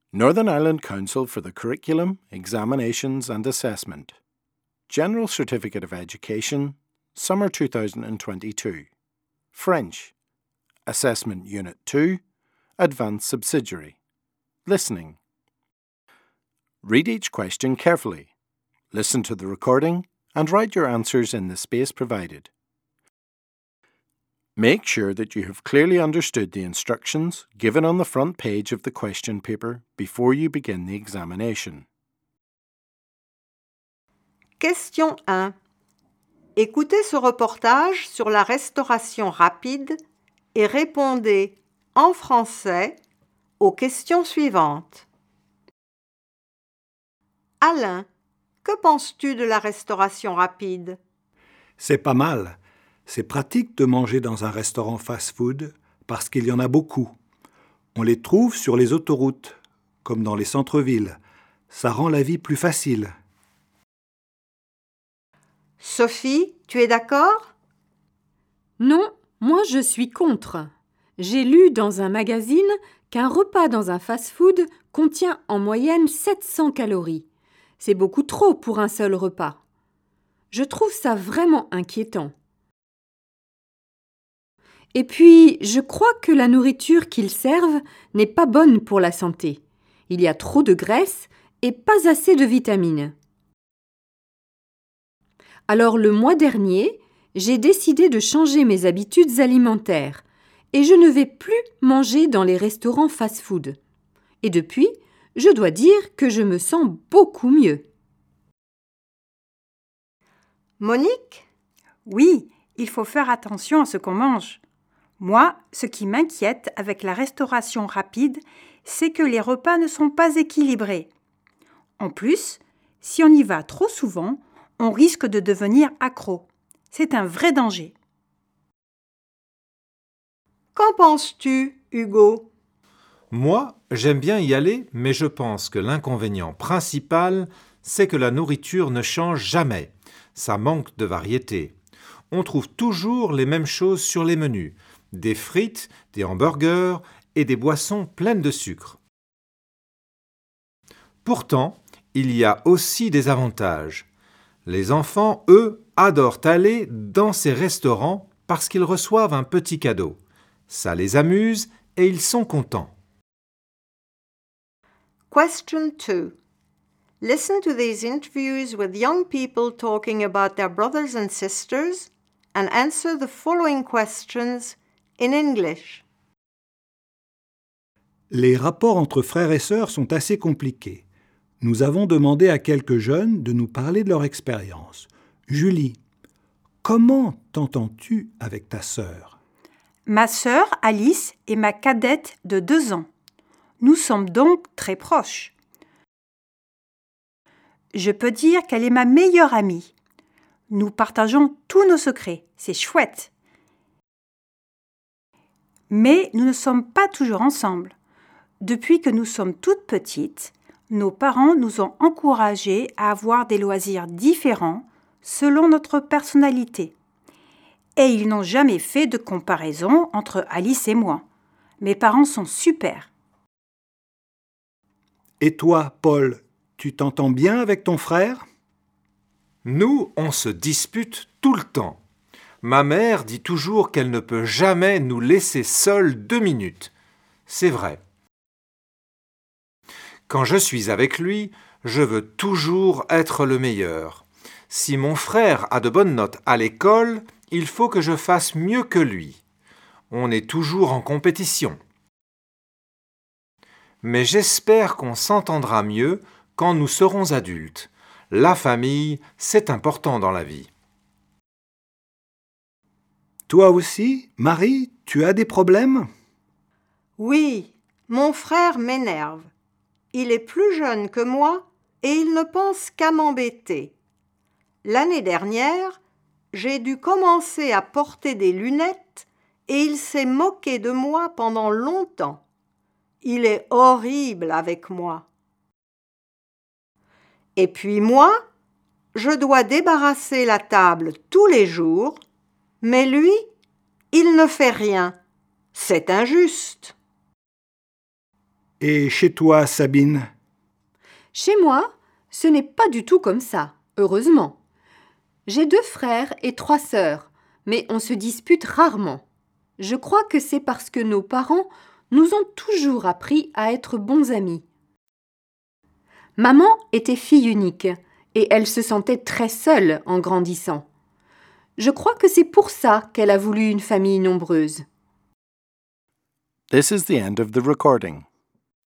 Northern Ireland Council for the Curriculum, Examinations and Assessment. General Certificate of Education, Summer 2022. French. Assessment Unit 2, Advanced Subsidiary. Listening. Read each question carefully. Listen to the recording and write your answers in the space provided. Make sure that you have clearly understood the instructions given on the front page of the question paper before you begin the examination. Question 1. Écoutez ce reportage sur la restauration rapide et répondez en français aux questions suivantes. Alain, que penses-tu de la restauration rapide? C'est pas mal. C'est pratique de manger dans un restaurant fast-food parce qu'il y en a beaucoup. On les trouve sur les autoroutes, comme dans les centres-villes. Ça rend la vie plus facile. Sophie, tu es d'accord? Non, moi je suis contre. J'ai lu dans un magazine qu'un repas dans un fast-food contient en moyenne 700 calories. C'est beaucoup trop pour un seul repas. Je trouve ça vraiment inquiétant. Et puis, je crois que la nourriture qu'ils servent n'est pas bonne pour la santé. Il y a trop de graisse et pas assez de vitamines. Alors le mois dernier, j'ai décidé de changer mes habitudes alimentaires et je ne vais plus manger dans les restaurants fast-food. Et depuis, je dois dire que je me sens beaucoup mieux. Monique? Oui, il faut faire attention à ce qu'on mange. Moi, ce qui m'inquiète avec la restauration rapide, c'est que les repas ne sont pas équilibrés. En plus, si on y va trop souvent, on risque de devenir accro. C'est un vrai danger. Qu'en penses-tu, Hugo? Moi, j'aime bien y aller, mais je pense que l'inconvénient principal, c'est que la nourriture ne change jamais. Ça manque de variété. On trouve toujours les mêmes choses sur les menus. Des frites, des hamburgers et des boissons pleines de sucre. Pourtant, il y a aussi des avantages. Les enfants, eux, adorent aller dans ces restaurants parce qu'ils reçoivent un petit cadeau. Ça les amuse et ils sont contents. Question 2. Listen to these interviews with young people talking about their brothers and sisters and answer the following questions in English. Les rapports entre frères et sœurs sont assez compliqués. Nous avons demandé à quelques jeunes de nous parler de leur expérience. Julie, comment t'entends-tu avec ta sœur? Ma sœur Alice est ma cadette de 2 ans. Nous sommes donc très proches. Je peux dire qu'elle est ma meilleure amie. Nous partageons tous nos secrets, c'est chouette. Mais nous ne sommes pas toujours ensemble. Depuis que nous sommes toutes petites, nos parents nous ont encouragés à avoir des loisirs différents selon notre personnalité. Et ils n'ont jamais fait de comparaison entre Alice et moi. Mes parents sont super. Et toi, Paul, tu t'entends bien avec ton frère? Nous, on se dispute tout le temps. Ma mère dit toujours qu'elle ne peut jamais nous laisser seuls 2 minutes. C'est vrai. Quand je suis avec lui, je veux toujours être le meilleur. Si mon frère a de bonnes notes à l'école, il faut que je fasse mieux que lui. On est toujours en compétition. Mais j'espère qu'on s'entendra mieux quand nous serons adultes. La famille, c'est important dans la vie. Toi aussi, Marie, tu as des problèmes? Oui, mon frère m'énerve. Il est plus jeune que moi et il ne pense qu'à m'embêter. L'année dernière, j'ai dû commencer à porter des lunettes et il s'est moqué de moi pendant longtemps. Il est horrible avec moi. Et puis moi, je dois débarrasser la table tous les jours, mais lui, il ne fait rien. C'est injuste. Et chez toi, Sabine? Chez moi, ce n'est pas du tout comme ça, heureusement. J'ai 2 frères et 3 sœurs, mais on se dispute rarement. Je crois que c'est parce que nos parents nous ont toujours appris à être bons amis. Maman était fille unique et elle se sentait très seule en grandissant. Je crois que c'est pour ça qu'elle a voulu une famille nombreuse. This is the end of the recording.